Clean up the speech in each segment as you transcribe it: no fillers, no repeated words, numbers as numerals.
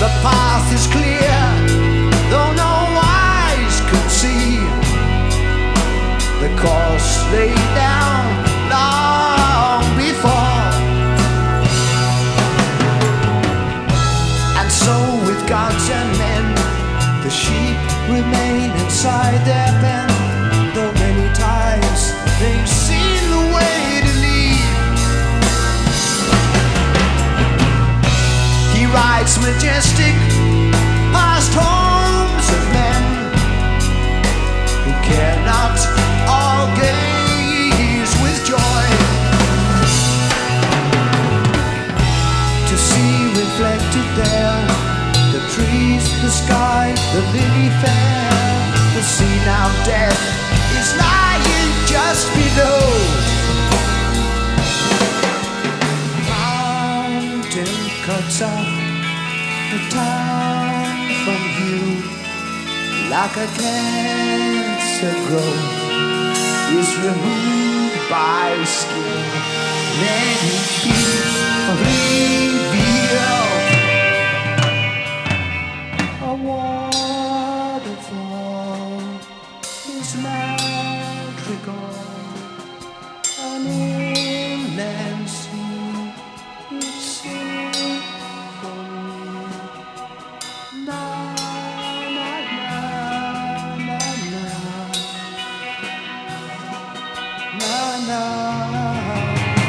The path is clear, though no eyes could see. The course laid down long before. And so with gods and men, the sheep remain inside their pen. Though many times they've seen the way to leave. He rides majestic past homes of men who care not all gaze with joy to see reflected there the trees, the sky, the lily fair. The sea now death is lying just below. Mountain cuts off the town from view, like a cancer growth is removed by skin. Then he revealed a waterfall is madrigal, an inland sea, it's symphony. Na na na na na na na.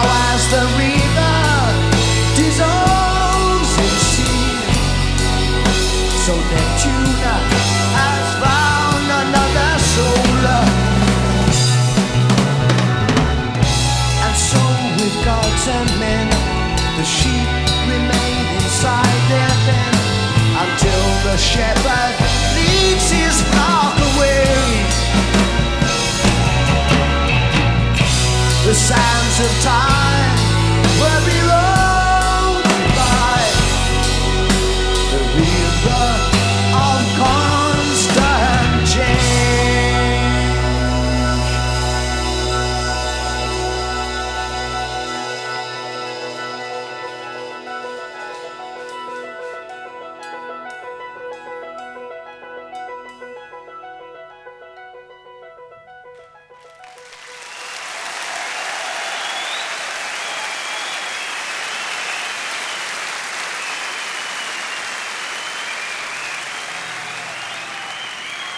as the river dissolves in sea, so Neptune has found another soul. And so with gods and men, the sheep remain inside their pen until the shepherd